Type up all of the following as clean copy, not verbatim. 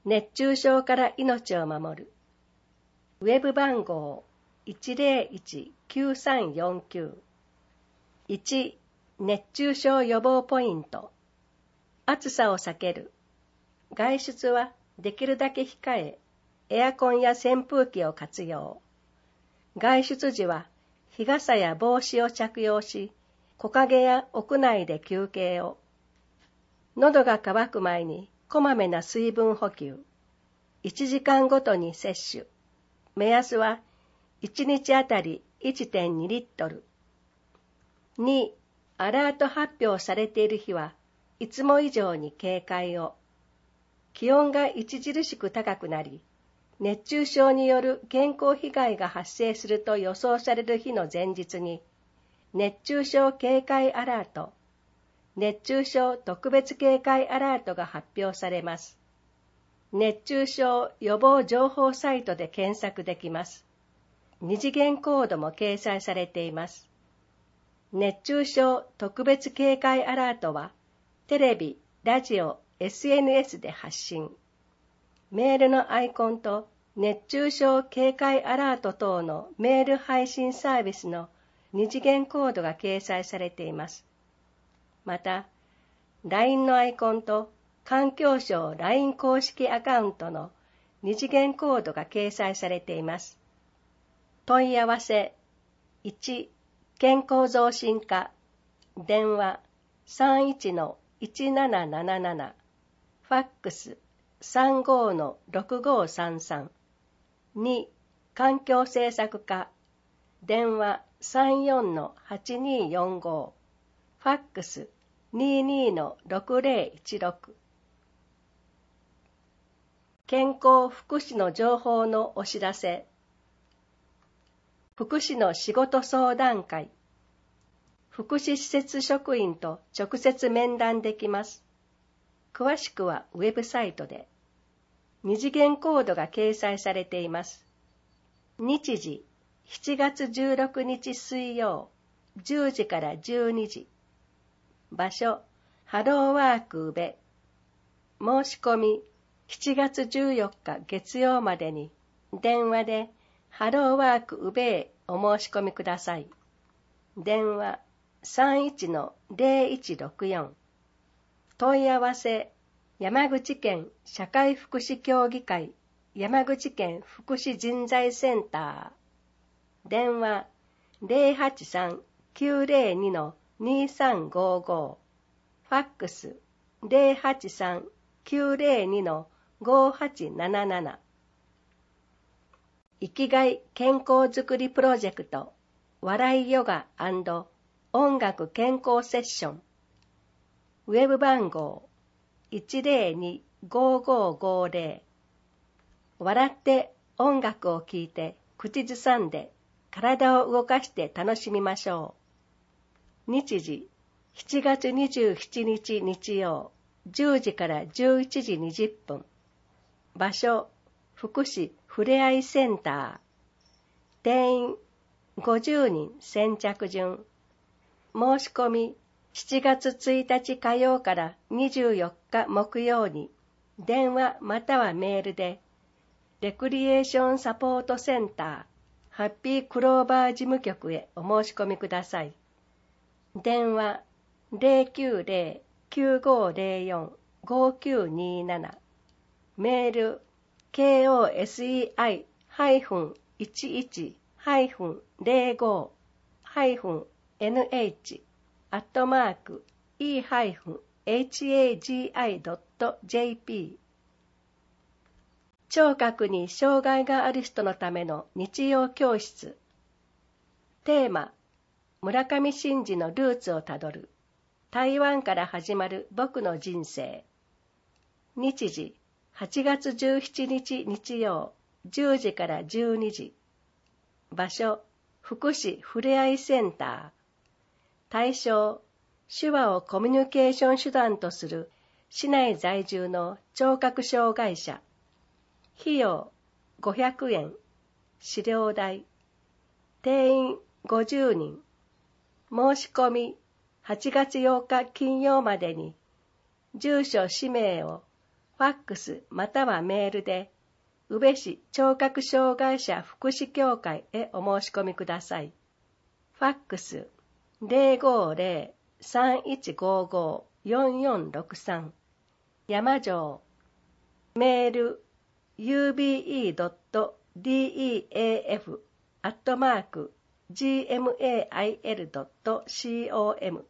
熱中症から命を守る。ウェブ番号 101-9349。1、熱中症予防ポイント。暑さを避ける。外出はできるだけ控え、エアコンや扇風機を活用。外出時は日傘や帽子を着用し、木陰や屋内で休憩を。喉が渇く前にこまめな水分補給。1時間ごとに摂取。目安は1日あたり 1.2 リットル。2、アラート発表されている日はいつも以上に警戒を。気温が著しく高くなり、熱中症による健康被害が発生すると予想される日の前日に、熱中症警戒アラート、熱中症特別警戒アラートが発表されます。熱中症予防情報サイトで検索できます。二次元コードも掲載されています。熱中症特別警戒アラートは、テレビ、ラジオ、SNS で発信。メールのアイコンと熱中症警戒アラート等のメール配信サービスの二次元コードが掲載されています。また、LINE のアイコンと環境省 LINE 公式アカウントの二次元コードが掲載されています。問い合わせ1、健康増進課、電話 31-1777、ファックス 35-6533、2、環境政策課、電話 34-8245、ファックス 22-6016。健康福祉の情報のお知らせ。福祉の仕事相談会。福祉施設職員と直接面談できます。詳しくはウェブサイトで。二次元コードが掲載されています。日時、7月16日水曜、10時から12時。場所、ハローワーク宇部。申し込み、7月14日月曜までに、電話でハローワーク宇部へお申し込みください。電話 31-0164。問い合わせ、山口県社会福祉協議会山口県福祉人材センター。電話 083-902-2355。ファックス 083-902-5877。生きがい健康づくりプロジェクト笑いヨガ&音楽健康セッション。ウェブ番号 102-5550。笑って音楽を聴いて口ずさんで体を動かして楽しみましょう。日時7月27日日曜10時から11時20分。場所福祉ふれあいセンター。定員50人先着順。申し込み7月1日火曜から24日木曜に電話またはメールでレクリエーションサポートセンターハッピークローバー事務局へお申し込みください。電話 090-9504-5927。メール kosei-11-nh-e-hagi.jp。 聴覚に障害がある人のための日曜教室。テーマ、村上真治のルーツをたどる。台湾から始まる僕の人生。日時、8月17日日曜、10時から12時。場所、福祉ふれあいセンター。対象、手話をコミュニケーション手段とする市内在住の聴覚障害者。費用、500円。資料代。定員50人。申し込み、8月8日金曜までに、住所氏名をフファックスまたはメールで、宇部市聴覚障害者福祉協会へお申し込みください。ファックス050-3155-4463山城。メール ube.def@gmail.com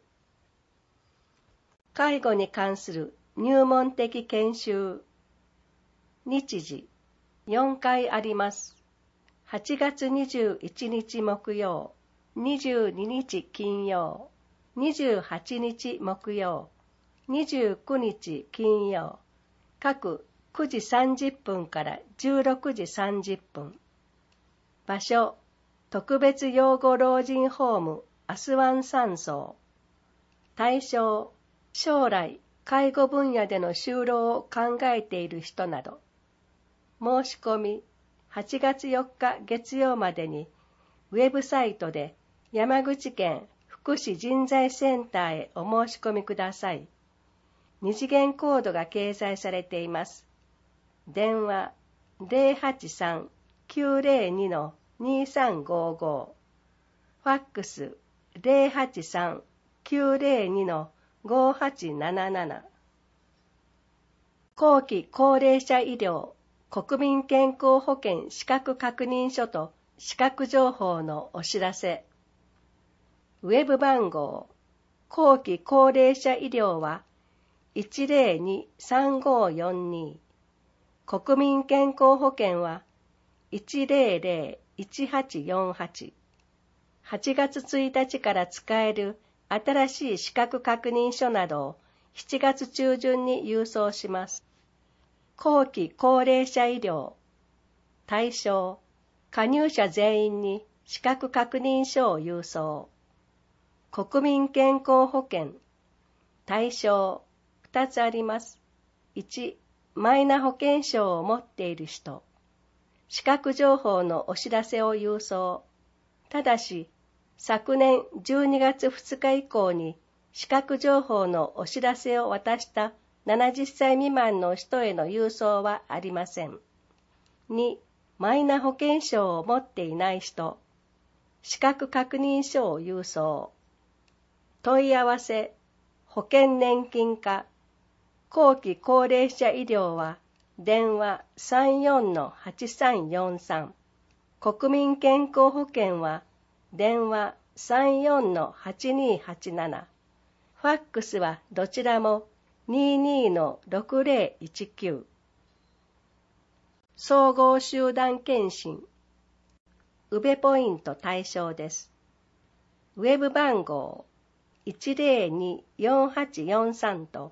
介護に関する入門的研修。日時4回あります。8月21日木曜、22日金曜、28日木曜、29日金曜、各9時30分から16時30分。場所、特別養護老人ホームアスワン山荘。対象、将来介護分野での就労を考えている人など。申し込み、8月4日月曜までに、ウェブサイトで山口県福祉人材センターへお申し込みください。二次元コードが掲載されています。電話 083-902-2355 ファックス 083-902-5877 後期高齢者医療国民健康保険資格確認書と資格情報のお知らせ。ウェブ番号後期高齢者医療は102-3542国民健康保険は 100-1848 8月1日から使える新しい資格確認書などを7月中旬に郵送します。後期高齢者医療対象加入者全員に資格確認書を郵送。国民健康保険対象2つあります。1、マイナ保険証を持っている人。資格情報のお知らせを郵送。ただし、昨年12月2日以降に資格情報のお知らせを渡した70歳未満の人への郵送はありません。2、マイナ保険証を持っていない人。資格確認書を郵送。問い合わせ、保険年金課。後期高齢者医療は電話 34-8343 国民健康保険は電話 34-8287 ファックスはどちらも 22-6019 総合集団検診宇部ポイント対象です。ウェブ番号 102-4843 と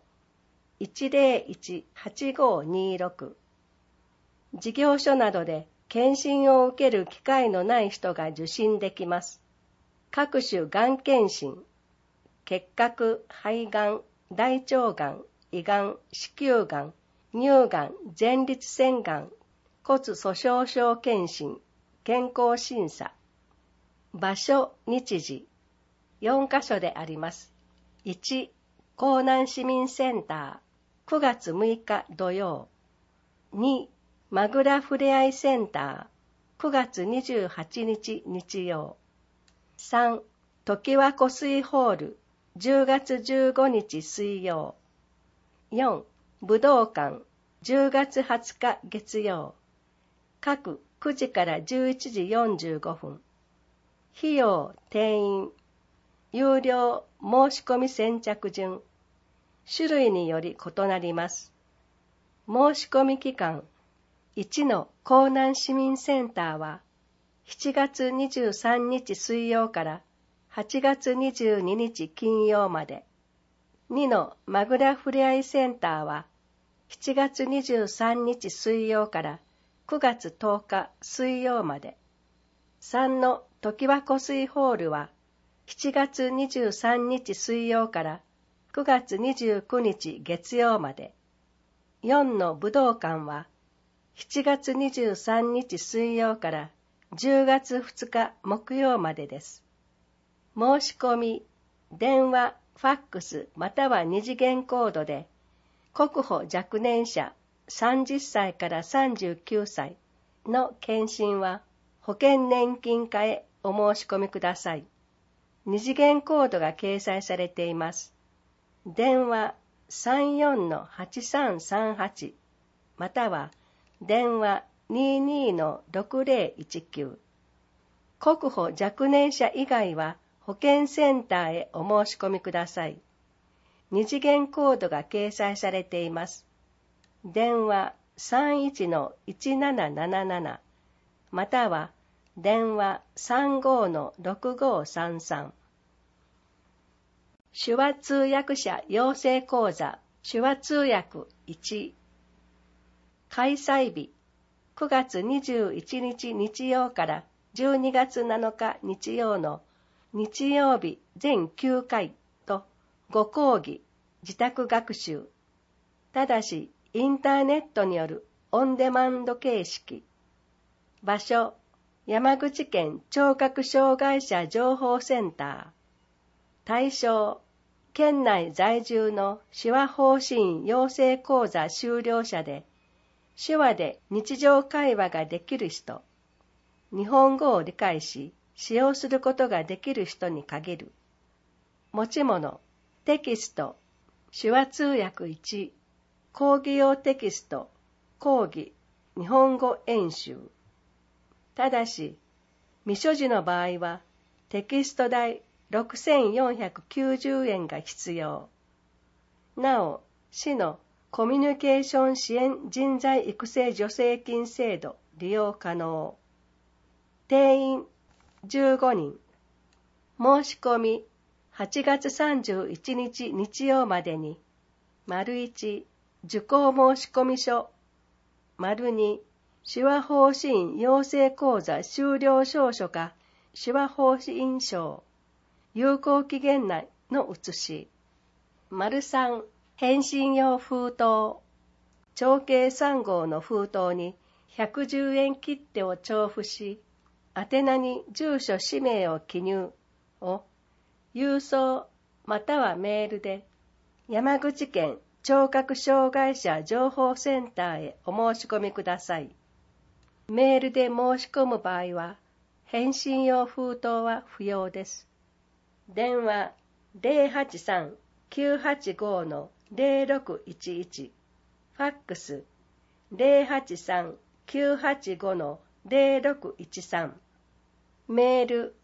101-8526 事業所などで検診を受ける機会のない人が受診できます。各種がん検診、結核、肺がん、大腸がん、胃がん、子宮がん、乳がん、前立腺がん、骨粗鬆症検診、健康審査。場所、日時、4カ所であります。1、江南市民センター。9月6日土曜。2、まぐらふれあいセンター。9月28日日曜。3、ときわ湖水ホール。10月15日水曜。4、武道館。10月20日月曜。各9時から11時45分。費用、定員。有料、申し込み先着順。種類により異なります。申し込み期間1の江南市民センターは7月23日水曜から8月22日金曜まで。2のまぐらふれあいセンターは7月23日水曜から9月10日水曜まで。3のときわ湖水ホールは7月23日水曜から9月29日月曜まで。4の武道館は7月23日水曜から10月2日木曜までです。申し込み、電話、ファックスまたは二次元コードで、国保若年者 30歳から39歳の検診は保険年金課へお申し込みください。二次元コードが掲載されています。電話 34-8338 または電話 22-6019。国保若年者以外は保健センターへお申し込みください。二次元コードが掲載されています。電話 31-1777 または電話 35-6533。手話通訳者養成講座手話通訳1。開催日9月21日日曜から12月7日日曜の日曜日全9回と5講義自宅学習。ただしインターネットによるオンデマンド形式。場所山口県聴覚障害者情報センター。対象県内在住の手話法師院養成講座修了者で手話で日常会話ができる人、日本語を理解し使用することができる人に限る。持ち物、テキスト、手話通訳1、講義用テキスト、講義、日本語演習。ただし、未所持の場合はテキスト代6490円が必要。なお、市のコミュニケーション支援人材育成助成金制度利用可能。定員15人。申し込み8月31日日曜までに、1、受講申込書、2、手話法師院養成講座修了証書か手話法師院証、有効期限内の写し、3、返信用封筒、長径3号の封筒に110円切手を調布し、宛名に住所氏名を記入を、郵送またはメールで、山口県聴覚障害者情報センターへお申し込みください。メールで申し込む場合は、返信用封筒は不要です。電話 083-985-0611 ファックス 083-985-0613 メール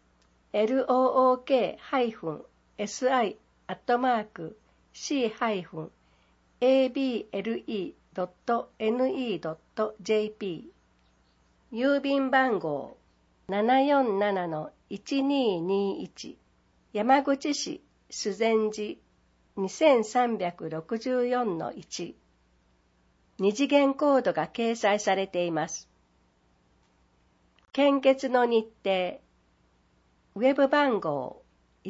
look-si-c-able.ne.jp 郵便番号 747-1221 山口市修善寺 2364-1 二次元コードが掲載されています。献血の日程ウェブ番号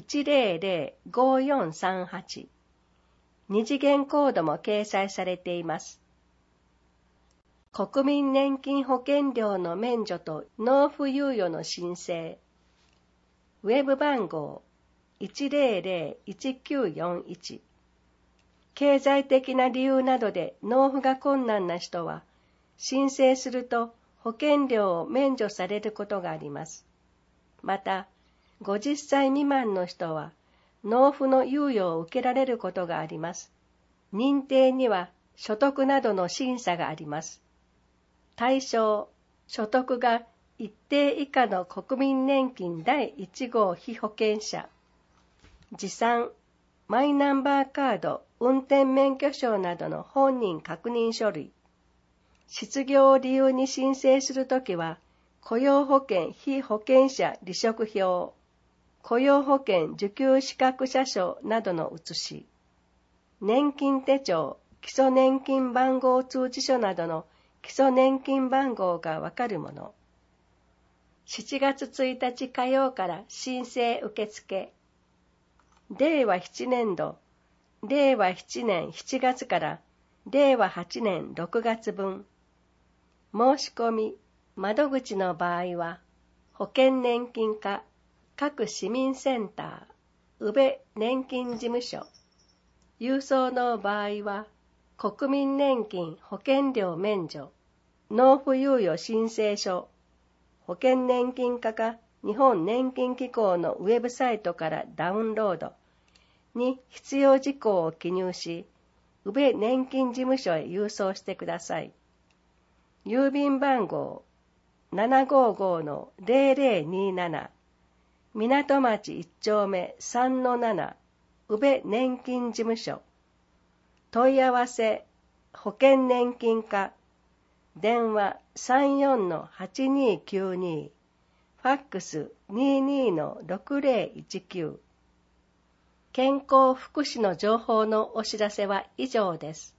100-5438 二次元コードも掲載されています。国民年金保険料の免除と納付猶予の申請ウェブ番号 100-1941 経済的な理由などで納付が困難な人は申請すると保険料を免除されることがあります。また50歳未満の人は納付の猶予を受けられることがあります。認定には所得などの審査があります。対象、所得が一定以下の国民年金第1号被保険者、持参、マイナンバーカード、運転免許証などの本人確認書類、失業を理由に申請するときは、雇用保険被保険者離職票、雇用保険受給資格者証などの写し、年金手帳、基礎年金番号通知書などの基礎年金番号がわかるもの。7月1日火曜から申請受付。令和7年度、令和7年7月から令和8年6月分。申し込み、窓口の場合は、保険年金課、各市民センター、宇部年金事務所。郵送の場合は、 国民年金保険料免除、納付猶予申請書、保険年金課か日本年金機構のウェブサイトからダウンロードに必要事項を記入し、宇部年金事務所へ郵送してください。郵便番号 755-0027 港町1丁目 3-7 宇部年金事務所。問い合わせ保険年金課電話 34-8292 ファックス 22-6019。健康福祉の情報のお知らせは以上です。